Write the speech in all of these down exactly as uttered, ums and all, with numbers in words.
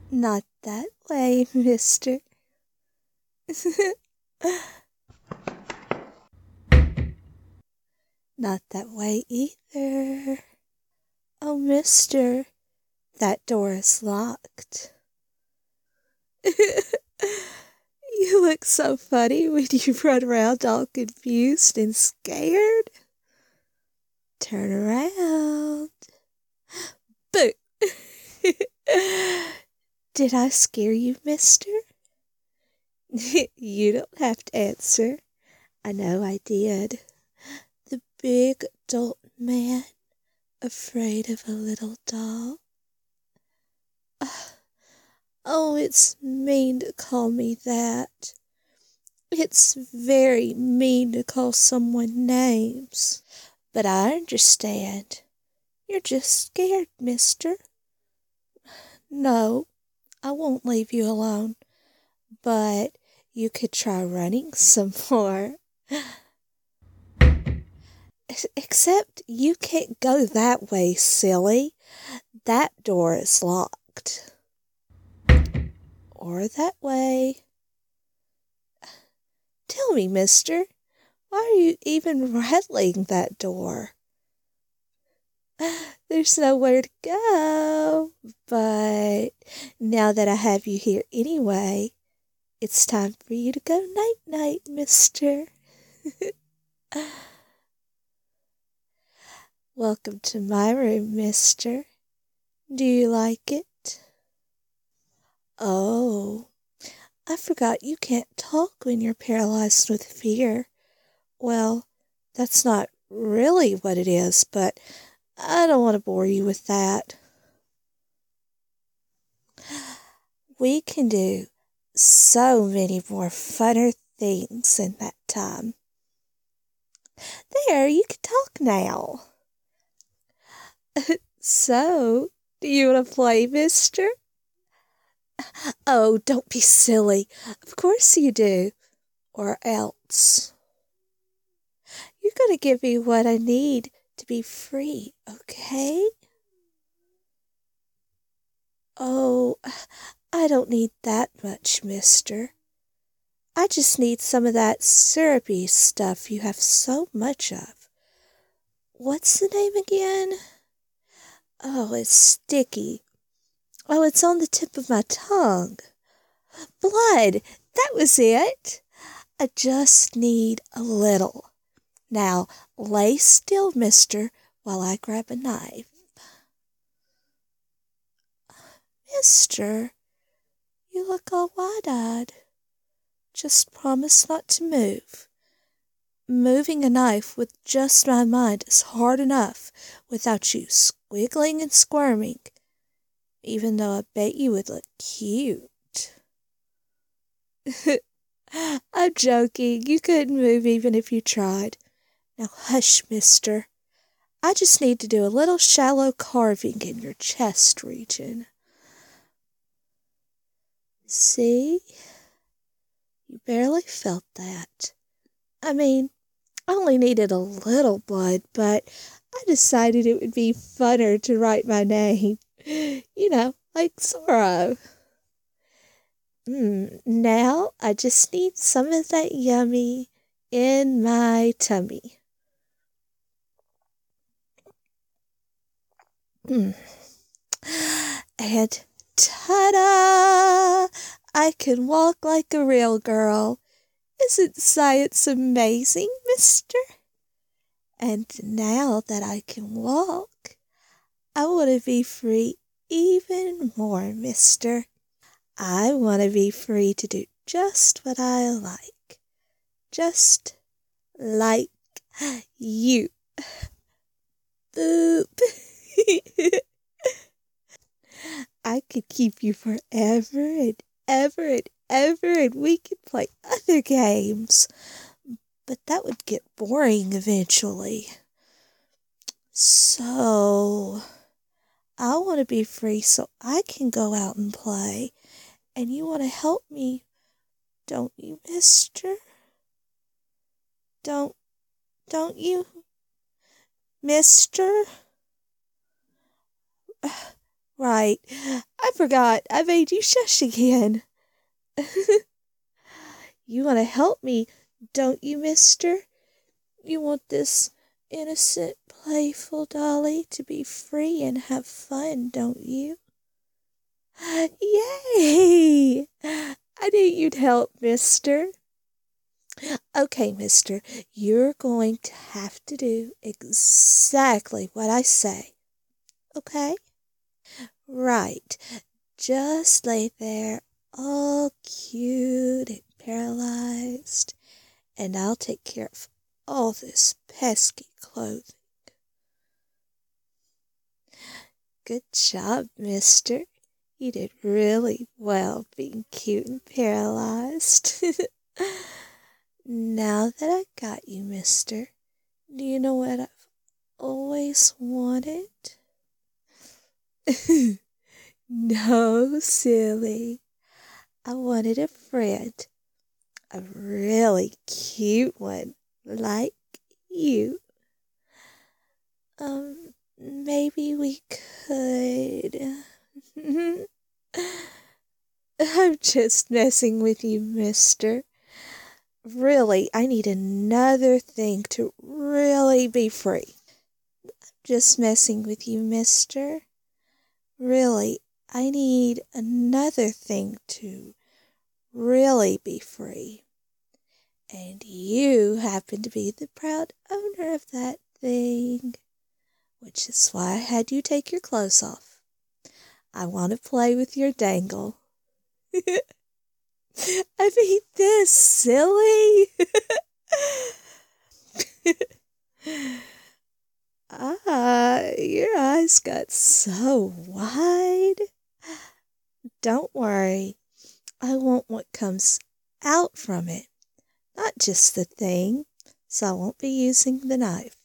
Not that way, mister. Not that way either. Oh, mister, that door is locked. You look so funny when you run around all confused and scared. Turn around. Boo! Did I scare you, mister? You don't have to answer. I know I did. The big adult man, afraid of a little doll. Oh, it's mean to call me that. It's very mean to call someone names. But I understand. You're just scared, mister. No, I won't leave you alone. But you could try running some more. Except you can't go that way, silly. That door is locked. Or that way. Tell me, mister, why are you even rattling that door? There's nowhere to go. But now that I have you here anyway, it's time for you to go night-night, mister. Welcome to my room, mister. Do you like it? Oh, I forgot you can't talk when you're paralyzed with fear. Well, that's not really what it is, but I don't want to bore you with that. We can do so many more funner things in that time. There, you can talk now. So, do you want to play, mister? Oh, don't be silly. Of course you do. Or else. You're going to give me what I need to be free, okay? Oh, I don't need that much, mister. I just need some of that syrupy stuff you have so much of. What's the name again? Oh, it's sticky. Oh, it's on the tip of my tongue. Blood! That was it! I just need a little. Now, lay still, mister, while I grab a knife. Mister, you look all wide-eyed. Just promise not to move. Moving a knife with just my mind is hard enough without you squiggling and squirming, even though I bet you would look cute. I'm joking. You couldn't move even if you tried. Now hush, mister. I just need to do a little shallow carving in your chest region. See? You barely felt that. I mean, I only needed a little blood, but I decided it would be funner to write my name. You know, like Zorro. Mm, now I just need some of that yummy in my tummy. Mm. And ta-da! I can walk like a real girl. Isn't science amazing, mister? And now that I can walk, I want to be free even more, mister. I want to be free to do just what I like. Just like you. Boop. I could keep you forever and ever and ever, and we could play other games. But that would get boring eventually. So, I want to be free so I can go out and play. And you want to help me, don't you, mister? Don't, don't you, mister? Right, I'm forgot. I made you shush again. You want to help me, don't you, mister? You want this innocent, playful dolly to be free and have fun, don't you? Yay! I knew you'd help, mister. Okay, mister, you're going to have to do exactly what I say. Okay? Right. Just lay there all cute and paralyzed, and I'll take care of all this pesky clothing. Good job, mister. You did really well being cute and paralyzed. Now that I got you, mister, do you know what I've always wanted? No, silly. I wanted a friend. A really cute one, like you. Um, maybe we could... I'm just messing with you, mister. Really, I need another thing to really be free. I'm just messing with you, mister. Really, I need another thing to really be free. And you happen to be the proud owner of that thing, which is why I had you take your clothes off. I want to play with your dangle. I mean this, silly. Ah, your eyes got so wide. Don't worry. I want what comes out from it, not just the thing, so I won't be using the knife.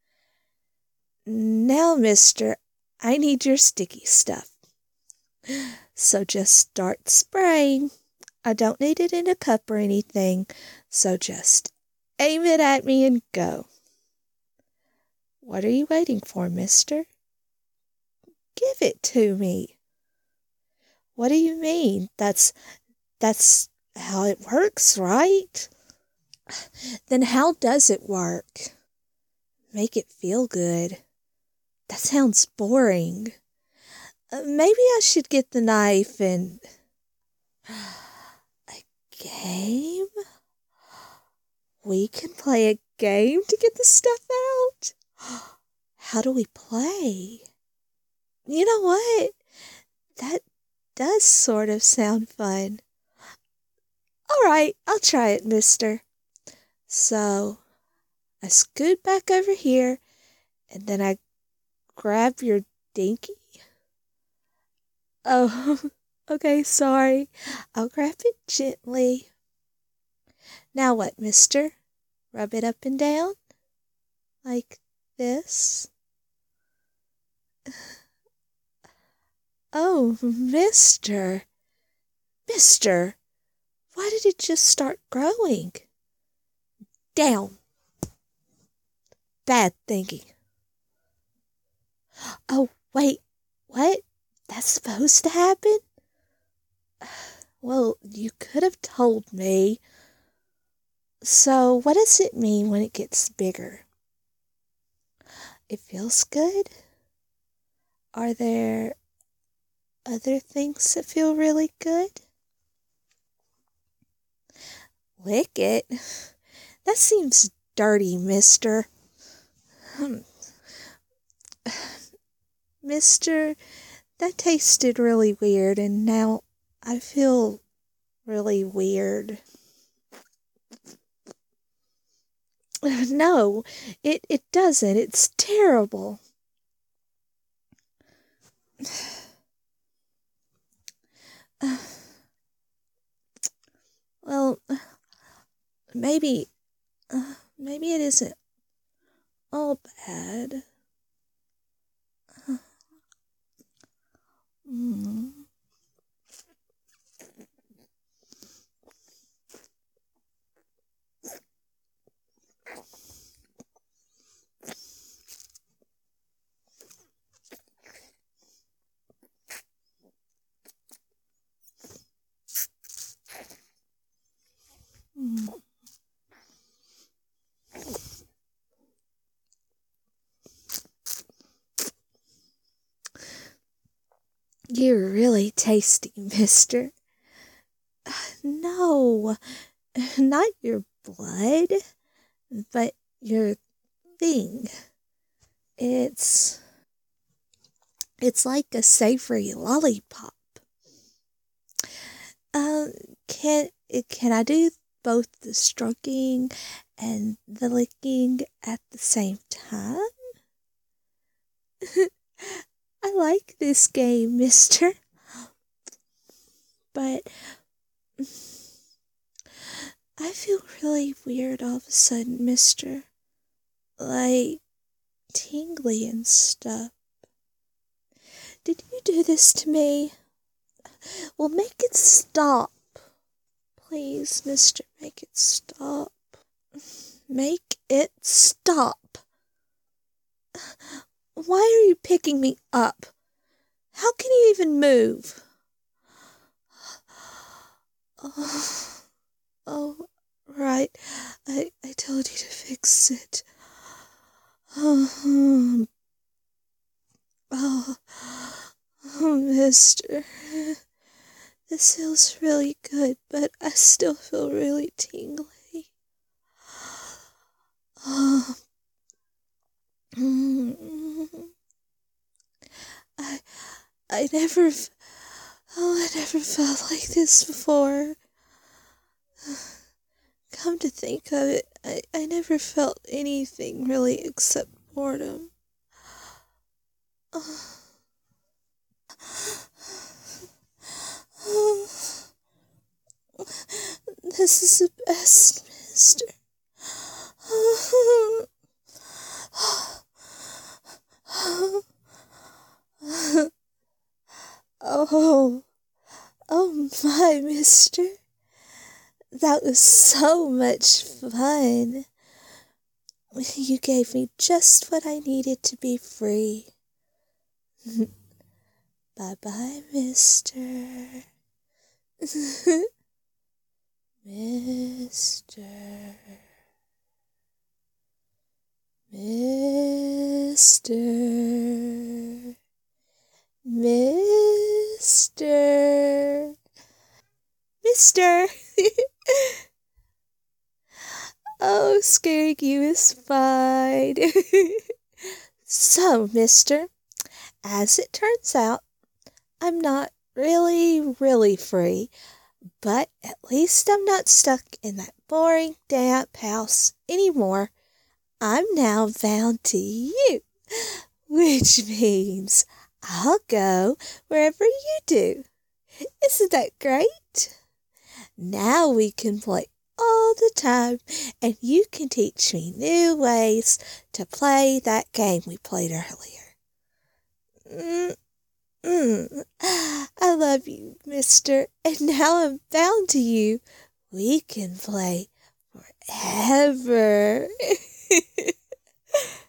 Now, mister, I need your sticky stuff. So just start spraying. I don't need it in a cup or anything, so just aim it at me and go. What are you waiting for, mister? Give it to me. What do you mean? That's, that's how it works, right? Then how does it work? Make it feel good. That sounds boring. Uh, maybe I should get the knife and... A game? We can play a game to get the stuff out? How do we play? You know what? That does sort of sound fun. All right, I'll try it, mister. So, I scoot back over here, and then I grab your dinky. Oh, okay, sorry. I'll grab it gently. Now what, mister? Rub it up and down? Like this? Oh, mister. Mister, why did it just start growing? Down. Bad thinking. Oh, wait. What? That's supposed to happen? Well, you could have told me. So, what does it mean when it gets bigger? It feels good? Are there other things that feel really good? Lick it? That seems dirty, mister. Hmm. Mister, that tasted really weird, and now I feel really weird. No, it, it doesn't. It's terrible. Well, maybe, uh, maybe it isn't all bad. Mm. You're really tasty, mister. No, not your blood, but your thing. It's it's like a savory lollipop. Um, can can I do both the stroking and the licking at the same time? I like this game, mister. But I feel really weird all of a sudden, mister. Like tingly and stuff. Did you do this to me? Well, make it stop. Please, mister, make it stop. Make it stop. Why are you picking me up? How can you even move? Oh, oh right. I, I told you to fix it. Oh, oh, oh, mister. This feels really good, but I still feel really tingly. Oh. I, I never, oh, I never felt like this before. Come to think of it, I, I never felt anything really except boredom. Oh. Oh. This is the best, mister. Oh. Oh, oh my, mister. That was so much fun. You gave me just what I needed to be free. Bye-bye, mister. Mister. Mister. Mister. Mister. Oh, scaring you is fine. So, mister, as it turns out, I'm not really, really free, but at least I'm not stuck in that boring, damp house anymore. I'm now bound to you, which means I'll go wherever you do. Isn't that great? Now we can play all the time, and you can teach me new ways to play that game we played earlier. Mm-mm. I love you, mister, and now I'm bound to you. We can play forever.